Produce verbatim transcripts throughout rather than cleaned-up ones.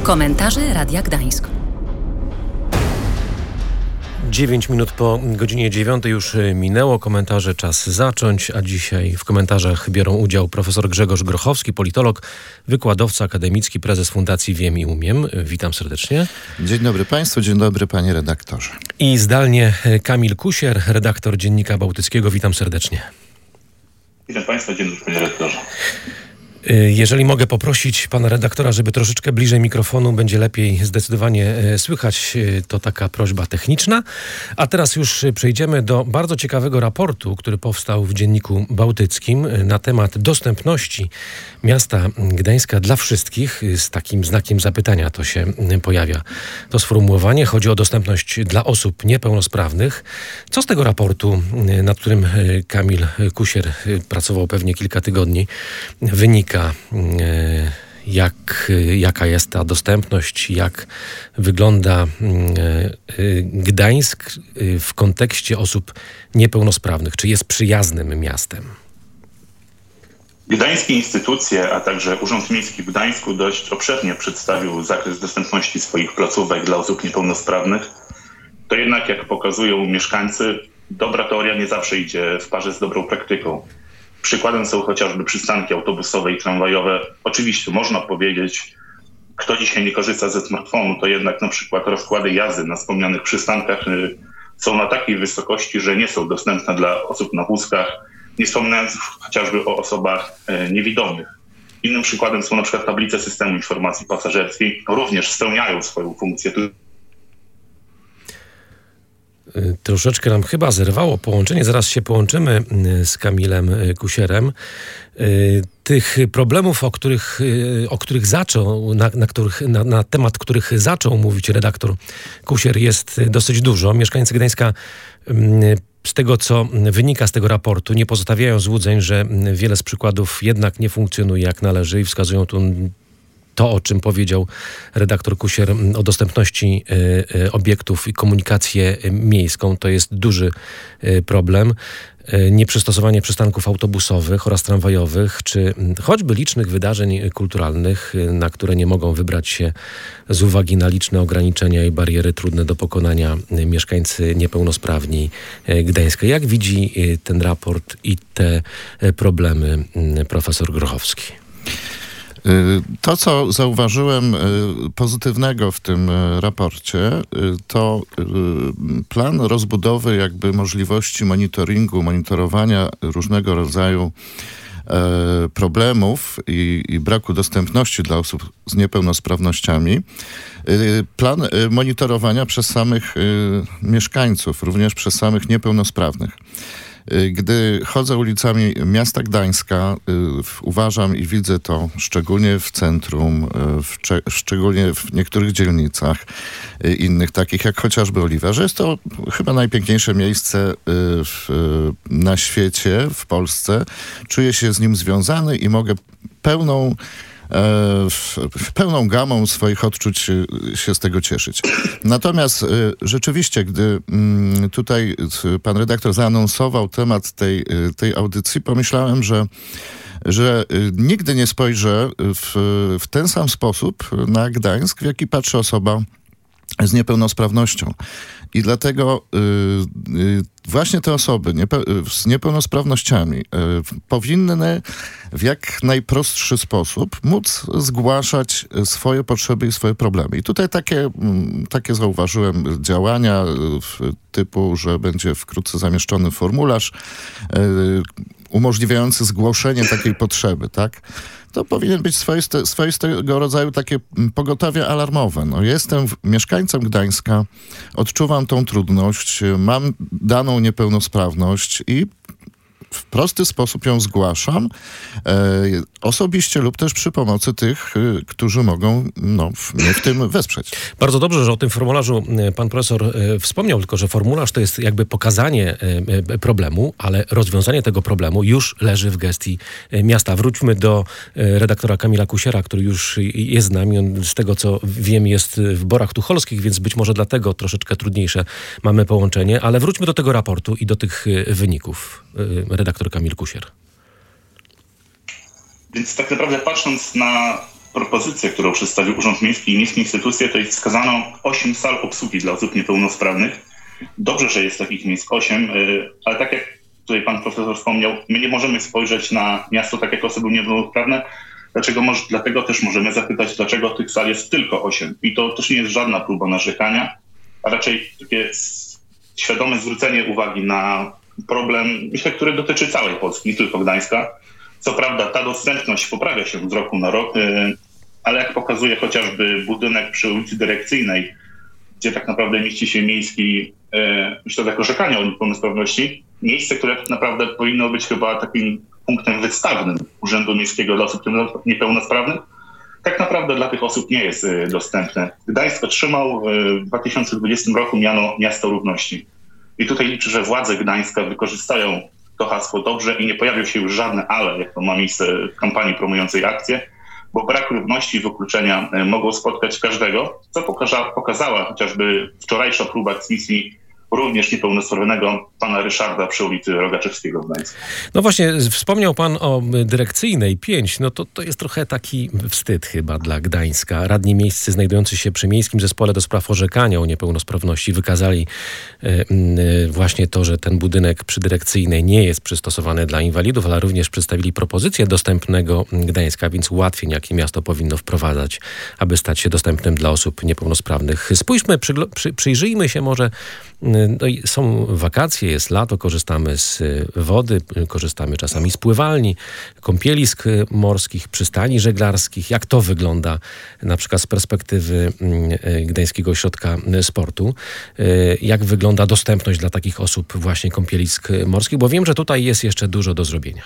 Komentarze Radia Gdańsk. dziewięć minut po godzinie dziewiątej już minęło. Komentarze czas zacząć, a dzisiaj w komentarzach biorą udział profesor Grzegorz Grochowski, politolog, wykładowca akademicki, prezes Fundacji Wiem i Umiem. Witam serdecznie. Dzień dobry Państwu, dzień dobry Panie redaktorze. I zdalnie Kamil Kusier, redaktor Dziennika Bałtyckiego. Witam serdecznie. Witam Państwa, dzień dobry Panie redaktorze. Jeżeli mogę poprosić pana redaktora, żeby troszeczkę bliżej mikrofonu, będzie lepiej zdecydowanie słychać. To taka prośba techniczna. A teraz już przejdziemy do bardzo ciekawego raportu, który powstał w Dzienniku Bałtyckim na temat dostępności miasta Gdańska dla wszystkich. Z takim znakiem zapytania to się pojawia. To sformułowanie. Chodzi o dostępność dla osób niepełnosprawnych. Co z tego raportu, nad którym Kamil Kusier pracował pewnie kilka tygodni, wynika? Jak, jaka jest ta dostępność, jak wygląda Gdańsk w kontekście osób niepełnosprawnych? Czy jest przyjaznym miastem? Gdańskie instytucje, a także Urząd Miejski w Gdańsku dość obszernie przedstawił zakres dostępności swoich placówek dla osób niepełnosprawnych. To jednak, jak pokazują mieszkańcy, dobra teoria nie zawsze idzie w parze z dobrą praktyką. Przykładem są chociażby przystanki autobusowe i tramwajowe. Oczywiście można powiedzieć, kto dzisiaj nie korzysta ze smartfonu, to jednak na przykład rozkłady jazdy na wspomnianych przystankach są na takiej wysokości, że nie są dostępne dla osób na wózkach, nie wspominając chociażby o osobach niewidomych. Innym przykładem są na przykład tablice systemu informacji pasażerskiej, również spełniają swoją funkcję. Troszeczkę nam chyba zerwało połączenie. Zaraz się połączymy z Kamilem Kusierem. Tych problemów, o których, o których zaczął, na, na, których, na, na temat których zaczął mówić redaktor Kusier, jest dosyć dużo. Mieszkańcy Gdańska, z tego co wynika z tego raportu, nie pozostawiają złudzeń, że wiele z przykładów jednak nie funkcjonuje jak należy i wskazują tu to, o czym powiedział redaktor Kusier o dostępności y, y, obiektów i komunikację miejską. To jest duży y, problem. Y, nieprzystosowanie przystanków autobusowych oraz tramwajowych, czy choćby licznych wydarzeń kulturalnych, y, na które nie mogą wybrać się z uwagi na liczne ograniczenia i bariery trudne do pokonania y, mieszkańcy niepełnosprawni y, Gdańska. Jak widzi y, ten raport i te y, problemy y, profesor Grochowski? To, co zauważyłem pozytywnego w tym raporcie, to plan rozbudowy jakby możliwości monitoringu, monitorowania różnego rodzaju problemów i, i braku dostępności dla osób z niepełnosprawnościami. Plan monitorowania przez samych mieszkańców, również przez samych niepełnosprawnych. Gdy chodzę ulicami miasta Gdańska, uważam i widzę to szczególnie w centrum, w, szczególnie w niektórych dzielnicach innych, takich jak chociażby Oliwa, że jest to chyba najpiękniejsze miejsce w, na świecie, w Polsce. Czuję się z nim związany i mogę pełną pełną gamą swoich odczuć się z tego cieszyć. Natomiast rzeczywiście, gdy tutaj pan redaktor zaanonsował temat tej, tej audycji, pomyślałem, że że nigdy nie spojrzę w, w ten sam sposób na Gdańsk, w jaki patrzy osoba z niepełnosprawnością. I dlatego y, y, właśnie te osoby niepe- z niepełnosprawnościami y, powinny w jak najprostszy sposób móc zgłaszać swoje potrzeby i swoje problemy. I tutaj takie, y, takie zauważyłem działania y, typu, że będzie wkrótce zamieszczony formularz y, umożliwiający zgłoszenie takiej potrzeby, tak? To powinien być swoiste, swoistego rodzaju takie pogotowie alarmowe. No, jestem mieszkańcem Gdańska, odczuwam tą trudność, mam daną niepełnosprawność i w prosty sposób ją zgłaszam e, osobiście lub też przy pomocy tych, y, którzy mogą no, mnie w tym wesprzeć. Bardzo dobrze, że o tym formularzu pan profesor e, wspomniał, tylko że formularz to jest jakby pokazanie e, problemu, ale rozwiązanie tego problemu już leży w gestii e, miasta. Wróćmy do e, redaktora Kamila Kusiera, który już jest z nami. On, z tego co wiem, jest w Borach Tucholskich, więc być może dlatego troszeczkę trudniejsze mamy połączenie, ale wróćmy do tego raportu i do tych e, wyników. E, redaktor Kamil Kusier. Więc tak naprawdę patrząc na propozycję, którą przedstawił Urząd Miejski i miejskie instytucje, to jest wskazano osiem sal obsługi dla osób niepełnosprawnych. Dobrze, że jest takich miejsc osiem, ale tak jak tutaj pan profesor wspomniał, my nie możemy spojrzeć na miasto tak jak osoby niepełnosprawne. Dlaczego? Dlatego też możemy zapytać, dlaczego tych sal jest tylko osiem. I to też nie jest żadna próba narzekania, a raczej takie świadome zwrócenie uwagi na problem, myślę, który dotyczy całej Polski, nie tylko Gdańska. Co prawda ta dostępność poprawia się z roku na rok, ale jak pokazuje chociażby budynek przy ulicy Dyrekcyjnej, gdzie tak naprawdę mieści się miejski, myślę, tak orzekania o niepełnosprawności, miejsce, które tak naprawdę powinno być chyba takim punktem wystawnym Urzędu Miejskiego dla osób niepełnosprawnych, tak naprawdę dla tych osób nie jest dostępne. Gdańsk otrzymał w dwa tysiące dwudziestym roku miano Miasto Równości. I tutaj liczę, że władze Gdańska wykorzystają to hasło dobrze i nie pojawią się już żadne ale, jak to ma miejsce w kampanii promującej akcję, bo brak równości i wykluczenia mogą spotkać każdego, co pokaza, pokazała chociażby wczorajsza próba eksmisji również niepełnosprawnego pana Ryszarda przy ulicy Rogaczewskiego w Gdańsku. No właśnie, wspomniał pan o Dyrekcyjnej pięć. No to, to jest trochę taki wstyd chyba dla Gdańska. Radni miejscy znajdujący się przy Miejskim Zespole do Spraw Orzekania o Niepełnosprawności wykazali e, e, właśnie to, że ten budynek przy Dyrekcyjnej nie jest przystosowany dla inwalidów, ale również przedstawili propozycję dostępnego Gdańska, więc ułatwień, jakie miasto powinno wprowadzać, aby stać się dostępnym dla osób niepełnosprawnych. Spójrzmy, przygl- przy, przyjrzyjmy się może. No i są wakacje, jest lato, korzystamy z wody, korzystamy czasami z pływalni, kąpielisk morskich, przystani żeglarskich. Jak to wygląda na przykład z perspektywy Gdańskiego Ośrodka Sportu? Jak wygląda dostępność dla takich osób właśnie kąpielisk morskich? Bo wiem, że tutaj jest jeszcze dużo do zrobienia.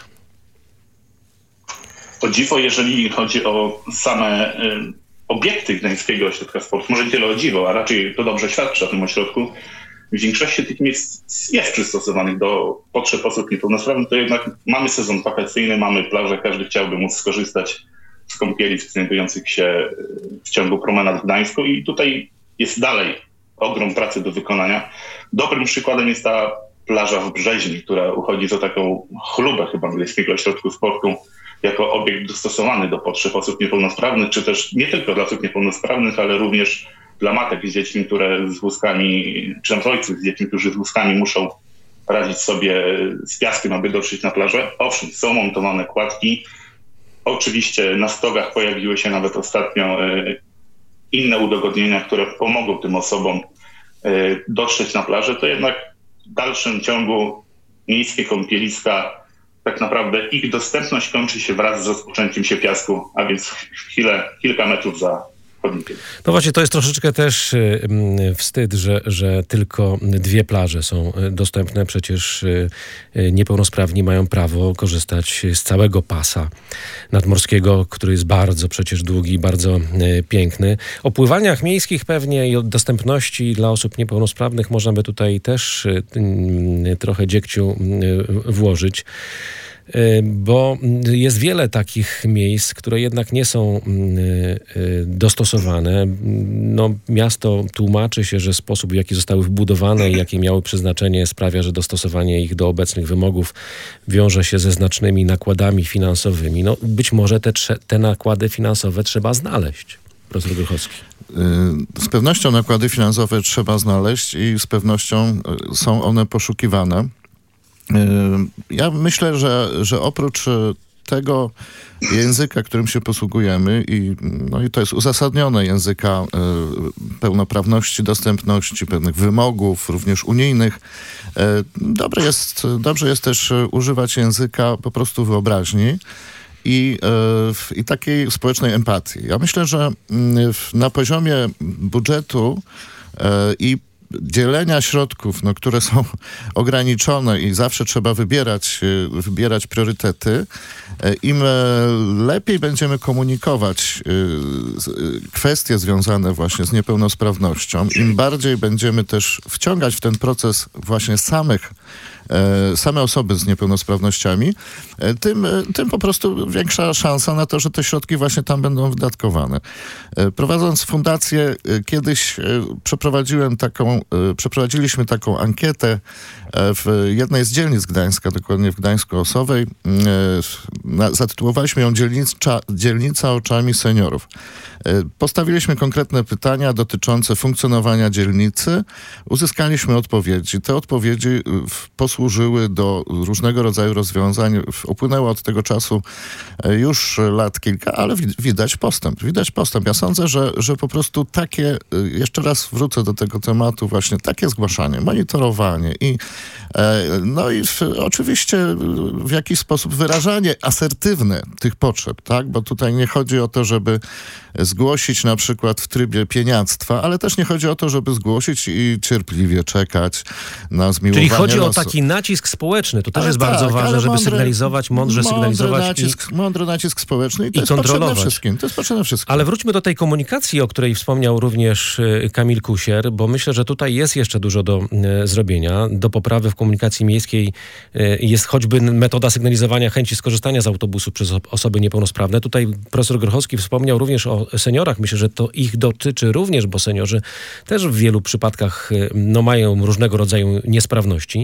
O dziwo, jeżeli chodzi o same y, obiekty Gdańskiego Ośrodka Sportu, może nie tyle o dziwo, a raczej to dobrze świadczy o tym ośrodku. W większości tych miejsc jest przystosowanych do potrzeb osób niepełnosprawnych, to jednak mamy sezon wakacyjny, mamy plażę, każdy chciałby móc skorzystać z kąpielisk znajdujących się w ciągu promenad w Gdańsku i tutaj jest dalej ogrom pracy do wykonania. Dobrym przykładem jest ta plaża w Brzeźni, która uchodzi za taką chlubę chyba Gdańskiego Ośrodku Sportu jako obiekt dostosowany do potrzeb osób niepełnosprawnych, czy też nie tylko dla osób niepełnosprawnych, ale również dla matek z dziećmi, które z wózkami, czy też ojców z dziećmi, którzy z wózkami muszą radzić sobie z piaskiem, aby dotrzeć na plażę. Owszem, są montowane kładki. Oczywiście na stogach pojawiły się nawet ostatnio inne udogodnienia, które pomogą tym osobom dotrzeć na plażę. To jednak w dalszym ciągu miejskie kąpieliska, tak naprawdę ich dostępność kończy się wraz z rozpoczęciem się piasku, a więc chwilę, kilka metrów za chodnikiem. No właśnie, to jest troszeczkę też y, y, wstyd, że, że tylko dwie plaże są dostępne. Przecież y, y, niepełnosprawni mają prawo korzystać z całego pasa nadmorskiego, który jest bardzo przecież długi i bardzo y, piękny. O pływalniach miejskich pewnie i o dostępności dla osób niepełnosprawnych można by tutaj też y, y, trochę dziegciu y, włożyć. Bo jest wiele takich miejsc, które jednak nie są dostosowane. No, miasto tłumaczy się, że sposób, w jaki zostały wbudowane i jakie miały przeznaczenie, sprawia, że dostosowanie ich do obecnych wymogów wiąże się ze znacznymi nakładami finansowymi. No, być może te, te nakłady finansowe trzeba znaleźć. Profesor Grochowski. Z pewnością nakłady finansowe trzeba znaleźć i z pewnością są one poszukiwane. Ja myślę, że, że oprócz tego języka, którym się posługujemy i, no i to jest uzasadnione, języka pełnoprawności, dostępności, pewnych wymogów, również unijnych, dobre jest, dobrze jest też używać języka po prostu wyobraźni i, i takiej społecznej empatii. Ja myślę, że na poziomie budżetu i dzielenia środków, no, które są ograniczone i zawsze trzeba wybierać, wybierać priorytety, im lepiej będziemy komunikować kwestie związane właśnie z niepełnosprawnością, im bardziej będziemy też wciągać w ten proces właśnie samych same osoby z niepełnosprawnościami, tym, tym po prostu większa szansa na to, że te środki właśnie tam będą wydatkowane. Prowadząc fundację, kiedyś przeprowadziłem taką, przeprowadziliśmy taką ankietę w jednej z dzielnic Gdańska, dokładnie w Gdańsku-Osowej. Zatytułowaliśmy ją dzielnica, dzielnica oczami seniorów. Postawiliśmy konkretne pytania dotyczące funkcjonowania dzielnicy. Uzyskaliśmy odpowiedzi. Te odpowiedzi posłużyły do różnego rodzaju rozwiązań. Upłynęło od tego czasu już lat kilka, ale widać postęp. Widać postęp. Ja sądzę, że, że po prostu takie, jeszcze raz wrócę do tego tematu, właśnie takie zgłaszanie, monitorowanie i no i w, oczywiście w jakiś sposób wyrażanie asertywne tych potrzeb, tak? Bo tutaj nie chodzi o to, żeby zgłosić na przykład w trybie pieniactwa, ale też nie chodzi o to, żeby zgłosić i cierpliwie czekać na zmiłowanie Czyli chodzi losu. o taki nacisk społeczny. To też ale jest tak, bardzo ważne, żeby mądry, sygnalizować, mądrze mądry sygnalizować. Nacisk, i, mądry nacisk społeczny i to i jest kontrolować. potrzebne wszystkim. To jest potrzebne wszystkim. Ale wróćmy do tej komunikacji, o której wspomniał również Kamil Kusier, bo myślę, że tutaj jest jeszcze dużo do e, zrobienia. Do poprawy w komunikacji miejskiej e, jest choćby metoda sygnalizowania chęci skorzystania z autobusu przez osoby niepełnosprawne. Tutaj profesor Grochowski wspomniał również o seniorach. Myślę, że to ich dotyczy również, bo seniorzy też w wielu przypadkach no, mają różnego rodzaju niesprawności.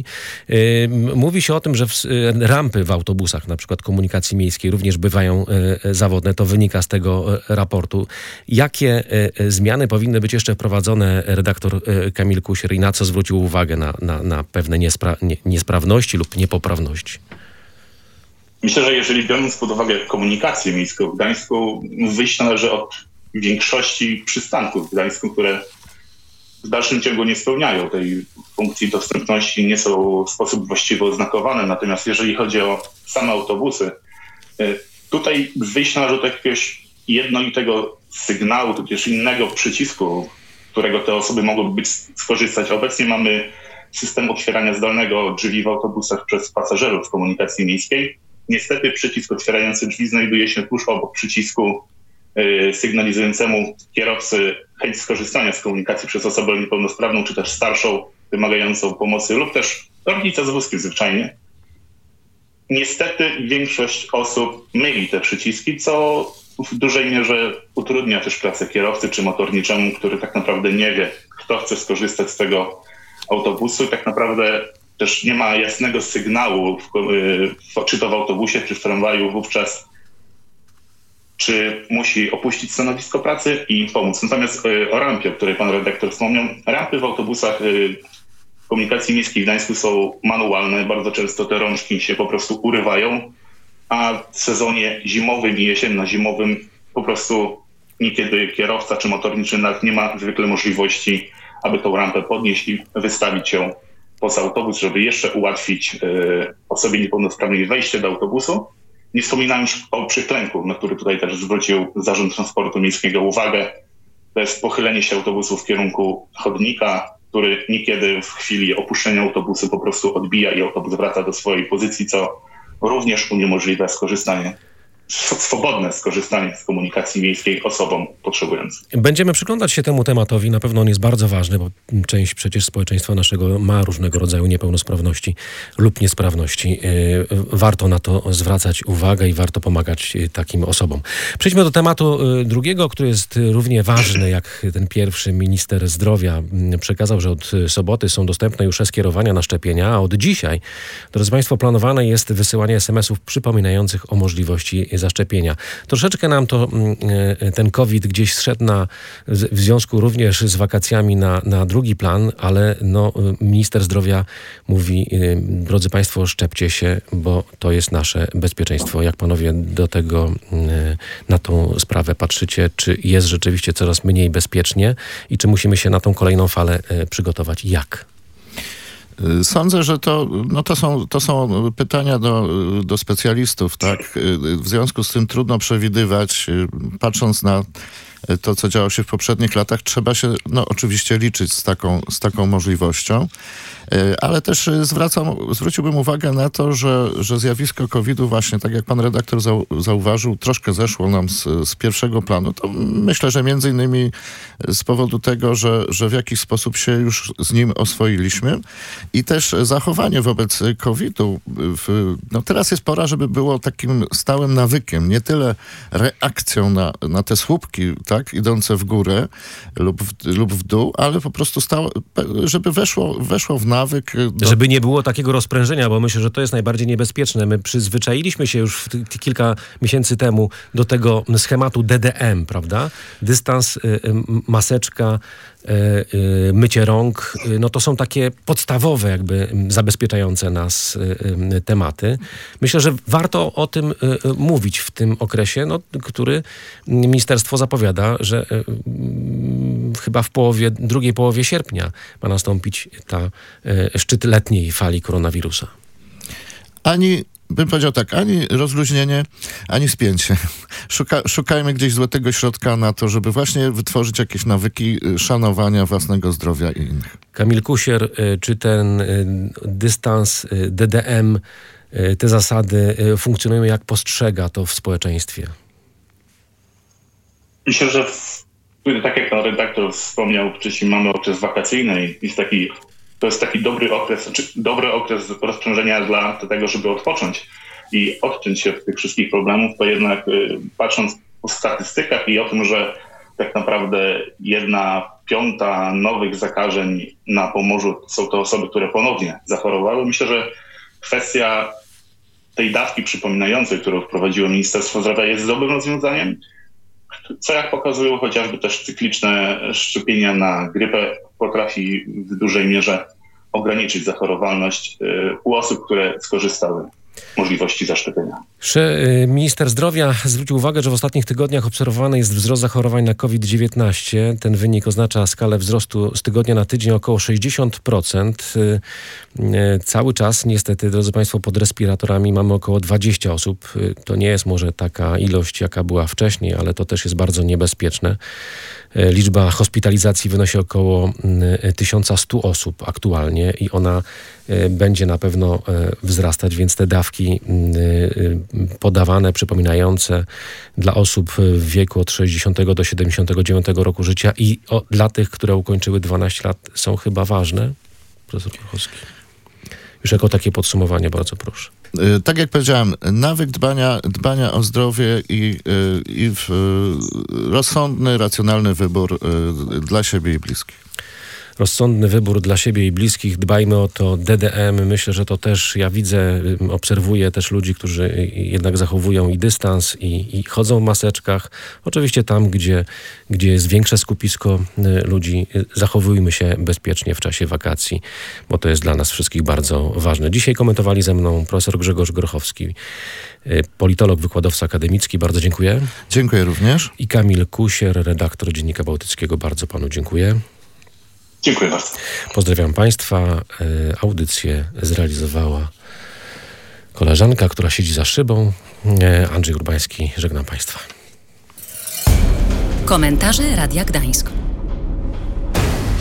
Mówi się o tym, że w, rampy w autobusach, na przykład komunikacji miejskiej, również bywają zawodne. To wynika z tego raportu. Jakie zmiany powinny być jeszcze wprowadzone, redaktor Kamil Kusier, i na co zwrócił uwagę na, na, na pewne niespra- nie, niesprawności lub niepoprawności? Myślę, że jeżeli biorąc pod uwagę komunikację miejską w Gdańsku, wyjść należy od większości przystanków w Gdańsku, które w dalszym ciągu nie spełniają tej funkcji dostępności, nie są w sposób właściwy oznakowane. Natomiast jeżeli chodzi o same autobusy, tutaj wyjść należy od jakiegoś jednolitego sygnału, tudzież innego przycisku, którego te osoby mogłyby być, skorzystać. Obecnie mamy system otwierania zdalnego drzwi w autobusach przez pasażerów w komunikacji miejskiej. Niestety przycisk otwierający drzwi znajduje się tuż obok przycisku yy, sygnalizującemu kierowcy chęć skorzystania z komunikacji przez osobę niepełnosprawną, czy też starszą, wymagającą pomocy, lub też rodzica z wózkiem zwyczajnie. Niestety większość osób myli te przyciski, co w dużej mierze utrudnia też pracę kierowcy czy motorniczemu, który tak naprawdę nie wie, kto chce skorzystać z tego autobusu i tak naprawdę też nie ma jasnego sygnału, w, w, czy to w autobusie, czy w tramwaju wówczas, czy musi opuścić stanowisko pracy i pomóc. Natomiast y, o rampie, o której pan redaktor wspomniał, rampy w autobusach y, komunikacji miejskiej w Gdańsku są manualne. Bardzo często te rączki się po prostu urywają, a w sezonie zimowym i jesienno-zimowym po prostu niekiedy kierowca czy motorniczy nawet nie ma zwykle możliwości, aby tą rampę podnieść i wystawić ją poza autobus, żeby jeszcze ułatwić y, osobie niepełnosprawnej wejście do autobusu. Nie wspominam już o przyklęku, na który tutaj też zwrócił Zarząd Transportu Miejskiego uwagę. To jest pochylenie się autobusu w kierunku chodnika, który niekiedy w chwili opuszczenia autobusu po prostu odbija i autobus wraca do swojej pozycji, co również uniemożliwia skorzystanie, swobodne skorzystanie z komunikacji miejskiej osobom potrzebującym. Będziemy przyglądać się temu tematowi. Na pewno on jest bardzo ważny, bo część przecież społeczeństwa naszego ma różnego rodzaju niepełnosprawności lub niesprawności. Warto na to zwracać uwagę i warto pomagać takim osobom. Przejdźmy do tematu drugiego, który jest równie ważny jak ten pierwszy. Minister zdrowia przekazał, że od soboty są dostępne już e-skierowania na szczepienia, a od dzisiaj, drodzy Państwo, planowane jest wysyłanie es em esów przypominających o możliwości zaszczepienia. Troszeczkę nam to ten COVID gdzieś zszedł na, w związku również z wakacjami na, na drugi plan, ale no, minister zdrowia mówi, drodzy Państwo, szczepcie się, bo to jest nasze bezpieczeństwo. Jak panowie do tego, na tą sprawę patrzycie? Czy jest rzeczywiście coraz mniej bezpiecznie i czy musimy się na tą kolejną falę przygotować? Jak? Sądzę, że to, no to, są, to są pytania do, do specjalistów, tak? W związku z tym trudno przewidywać, patrząc na to, co działo się w poprzednich latach, trzeba się no, oczywiście liczyć z taką, z taką możliwością. Ale też zwracam, zwróciłbym uwagę na to, że, że zjawisko kowida właśnie, tak jak pan redaktor zau, zauważył, troszkę zeszło nam z, z pierwszego planu. To myślę, że między innymi z powodu tego, że, że w jakiś sposób się już z nim oswoiliśmy i też zachowanie wobec kowidu. No teraz jest pora, żeby było takim stałym nawykiem, nie tyle reakcją na, na te słupki, tak, idące w górę lub w, lub w dół, ale po prostu stało, żeby weszło, weszło w nawyk. Do... Żeby nie było takiego rozprężenia, bo myślę, że to jest najbardziej niebezpieczne. My przyzwyczailiśmy się już w t- kilka miesięcy temu do tego schematu D D M, prawda? Dystans, y, y, maseczka, y, y, mycie rąk. Y, no to są takie podstawowe jakby zabezpieczające nas y, y, tematy. Myślę, że warto o tym y, y, mówić w tym okresie, no, który ministerstwo zapowiada, że y, y, chyba w połowie, drugiej połowie sierpnia ma nastąpić ta y, szczyt letniej fali koronawirusa. Ani, bym powiedział tak, ani rozluźnienie, ani spięcie. Szuka, szukajmy gdzieś złotego środka na to, żeby właśnie wytworzyć jakieś nawyki szanowania własnego zdrowia i innych. Kamil Kusier, y, czy ten y, dystans y, D D M, y, te zasady y, funkcjonują, jak postrzega to w społeczeństwie? Myślę, że w, tak jak pan redaktor wspomniał wcześniej, mamy okres wakacyjny i jest taki, to jest taki dobry okres, znaczy dobry okres rozprężenia dla tego, żeby odpocząć i odciąć się od tych wszystkich problemów, to jednak y, patrząc po statystykach i o tym, że tak naprawdę jedna piąta nowych zakażeń na Pomorzu są to osoby, które ponownie zachorowały, myślę, że kwestia tej dawki przypominającej, którą wprowadziło Ministerstwo Zdrowia, jest dobrym rozwiązaniem, co jak pokazują chociażby też cykliczne szczepienia na grypę, potrafi w dużej mierze ograniczyć zachorowalność u osób, które skorzystały z możliwości zaszczepienia. Minister zdrowia zwrócił uwagę, że w ostatnich tygodniach obserwowany jest wzrost zachorowań na COVID dziewiętnaście. Ten wynik oznacza skalę wzrostu z tygodnia na tydzień około sześćdziesiąt procent. Cały czas niestety, drodzy Państwo, pod respiratorami mamy około dwadzieścia osób. To nie jest może taka ilość, jaka była wcześniej, ale to też jest bardzo niebezpieczne. Liczba hospitalizacji wynosi około tysiąc sto osób aktualnie i ona będzie na pewno wzrastać, więc te dawki podawane, przypominające dla osób w wieku od sześćdziesiątego do siedemdziesiątego dziewiątego roku życia i o, dla tych, które ukończyły dwanaście lat, są chyba ważne. Profesor Prochowski. Już jako takie podsumowanie, bardzo proszę. Tak jak powiedziałem, nawyk dbania, dbania o zdrowie i, i rozsądny, racjonalny wybór dla siebie i bliskich. Rozsądny wybór dla siebie i bliskich. Dbajmy o to D D M. Myślę, że to też, ja widzę, obserwuję też ludzi, którzy jednak zachowują i dystans i, i chodzą w maseczkach. Oczywiście tam, gdzie, gdzie jest większe skupisko ludzi, zachowujmy się bezpiecznie w czasie wakacji, bo to jest dla nas wszystkich bardzo ważne. Dzisiaj komentowali ze mną profesor Grzegorz Grochowski, politolog, wykładowca akademicki. Bardzo dziękuję. Dziękuję również. I Kamil Kusier, redaktor Dziennika Bałtyckiego. Bardzo panu dziękuję. Dziękuję bardzo. Pozdrawiam Państwa. Audycję zrealizowała koleżanka, która siedzi za szybą. Andrzej Urbański. Żegnam Państwa. Komentarze Radia Gdańsk.